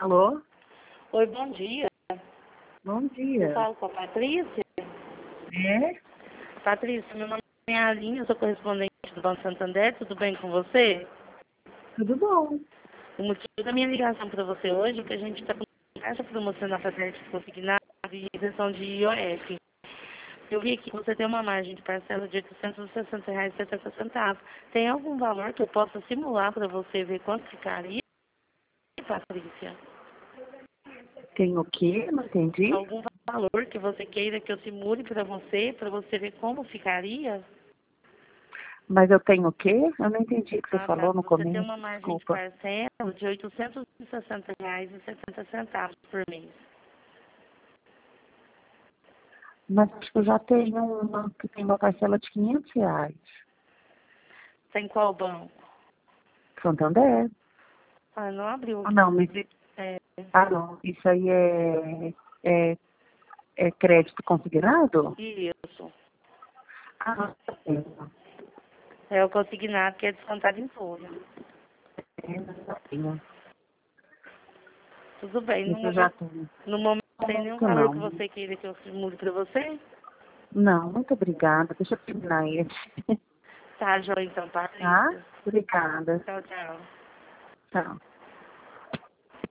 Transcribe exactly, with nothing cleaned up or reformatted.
Alô? Oi, bom dia. Bom Eu dia. falo com a Patrícia. É? Patrícia, meu nome é Aline, eu sou correspondente do Banco Santander, tudo bem com você? Tudo bom. O motivo da minha ligação para você hoje é que a gente está com essa promocional para crédito consignado e isenção de I O F. Eu vi aqui que você tem uma margem de parcela de oitocentos e sessenta reais e setenta centavos. Tem algum valor que eu possa simular para você ver quanto ficaria, Patrícia? Tem o quê? Não entendi. Algum valor que você queira que eu simule para você, para você ver como ficaria? Mas eu tenho o quê? Eu não entendi o que você Ah, tá. falou no Você tem começo. uma margem de Desculpa. parcela de oitocentos e sessenta reais e setenta centavos por mês. Mas acho que eu já tenho uma que tem uma parcela de quinhentos reais. Tem qual banco? Santander? Ah, não abriu Ah, aqui. não, mas... É, Ah, não. Isso aí é... É, é crédito consignado? isso. Ah, tá bem. É o consignado que é descontado em folha. É, tá bem. Tudo bem. No Isso eu já momento, tenho. no momento No tem nenhum momento valor que não. você queira que eu simule para você? Não, muito obrigada. Deixa eu terminar esse. Tá, joia então, Tá? Patrícia. Obrigada. Tchau, tchau. Tchau.